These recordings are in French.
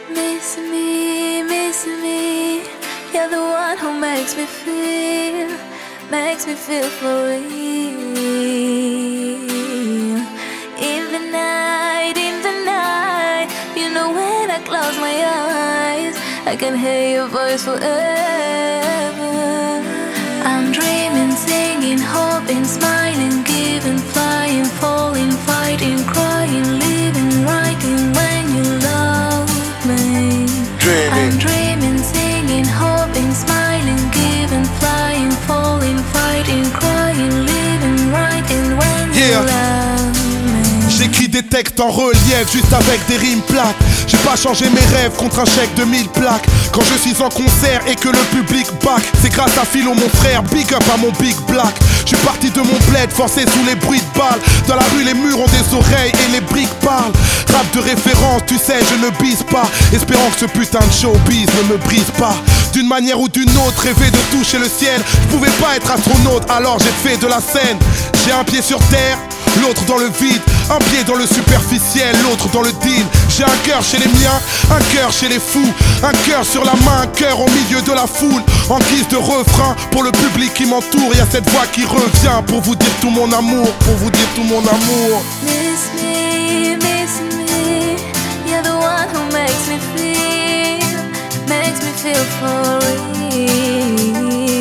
Miss me, you're the one who makes me feel for real. In the night, you know when I close my eyes, I can hear your voice forever. I'm dreaming, singing, hoping, smiling, giving, flying, falling, fighting, crying, living, writing when you love me. I'm dreaming, singing, hoping, smiling, giving, flying, falling, fighting, crying, living, writing when you love me. J'écris des textes en relief, juste avec des rimes plates. J'ai pas changé mes rêves contre un chèque de 1000 plaques. Quand je suis en concert et que le public back, c'est grâce à Philo mon frère, big up à mon big black. Je suis parti de mon bled, forcé sous les bruits de balles. Dans la rue les murs ont des oreilles et les briques parlent. Rap de référence, tu sais je ne bise pas, espérant que ce putain de showbiz ne me brise pas. D'une manière ou d'une autre, rêver de toucher le ciel. Je pouvais pas être astronaute, alors j'ai fait de la scène. J'ai un pied sur terre, l'autre dans le vide. Un pied dans le superficiel, l'autre dans le deal. J'ai un cœur chez les miens, un cœur chez les fous. Un cœur sur la main, un cœur au milieu de la foule. En guise de refrain, pour le public qui m'entoure, y a cette voix qui revient pour vous dire tout mon amour, pour vous dire tout mon amour. Miss me, you're the one who makes me feel for real.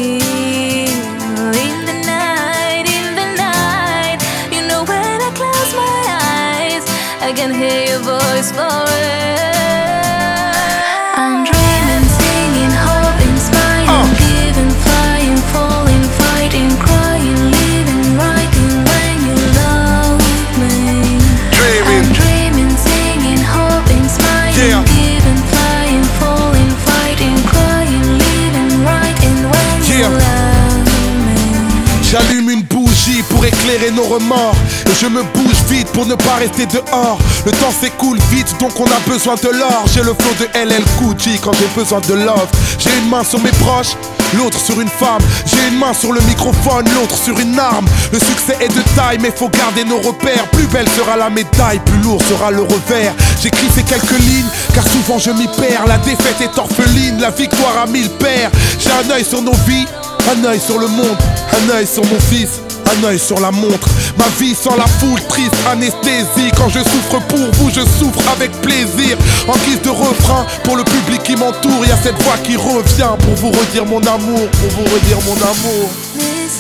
I can hear your voice forever. I'm dreaming, singing, hoping, smiling, giving, flying, falling, fighting, crying, living, writing when you love me. I'm dreaming, singing, hoping, smiling, giving, flying, falling, fighting, crying, living, writing when you love me. J'allume une bougie pour éclairer nos remords. Et je me bouge vite pour ne pas rester dehors. Le temps s'écoule vite donc on a besoin de l'or. J'ai le flow de LL Cool J quand j'ai besoin de love. J'ai une main sur mes proches, l'autre sur une femme. J'ai une main sur le microphone, l'autre sur une arme. Le succès est de taille mais faut garder nos repères. Plus belle sera la médaille, plus lourd sera le revers. J'écris ces quelques lignes car souvent je m'y perds. La défaite est orpheline, la victoire a 1000 pères. J'ai un œil sur nos vies, un œil sur le monde, un œil sur mon fils, un œil sur la montre. Ma vie sans la foule, triste anesthésie. Quand je souffre pour vous, je souffre avec plaisir. En guise de refrain, pour le public qui m'entoure, y a cette voix qui revient pour vous redire mon amour, pour vous redire mon amour. Miss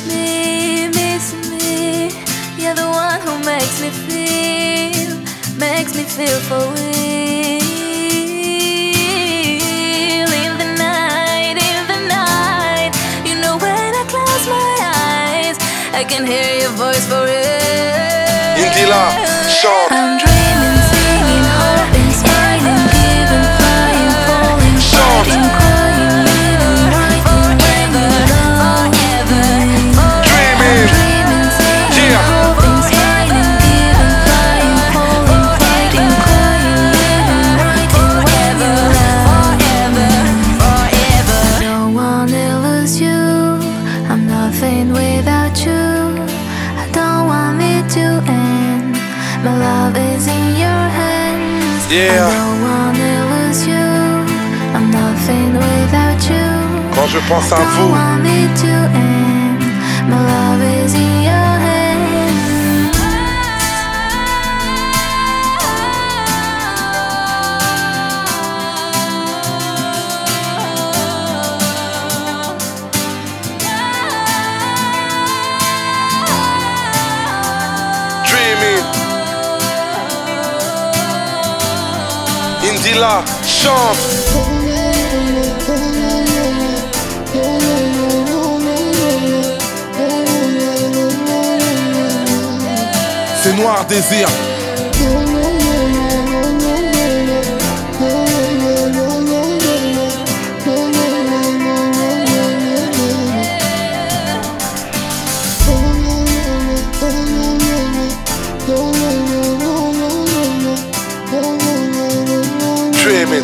me, you're the one who makes me feel for real. In the night, you know when I close my eyes, I can hear your voice for real. Indila, chante. I'm dreaming, singing, hoping, smiling, giving, flying, falling, fighting, crying, living, writing when you love me. I'm dreaming, singing, hoping, smiling, giving, flying, falling, fighting, crying, living, writing when you love me. I don't wanna lose you, I'm nothing without you. I don't want it to end. My love is in your hands. I don't wanna lose you. I'm nothing without you. Quand je pense à I don't want it to end. My love is in your hands. Indila, chante. C'est Noir Désir. Dreaming,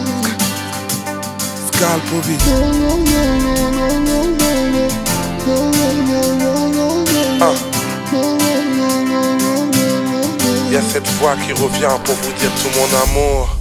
Scalpovic. Y a cette voix qui revient pour vous dire tout mon amour.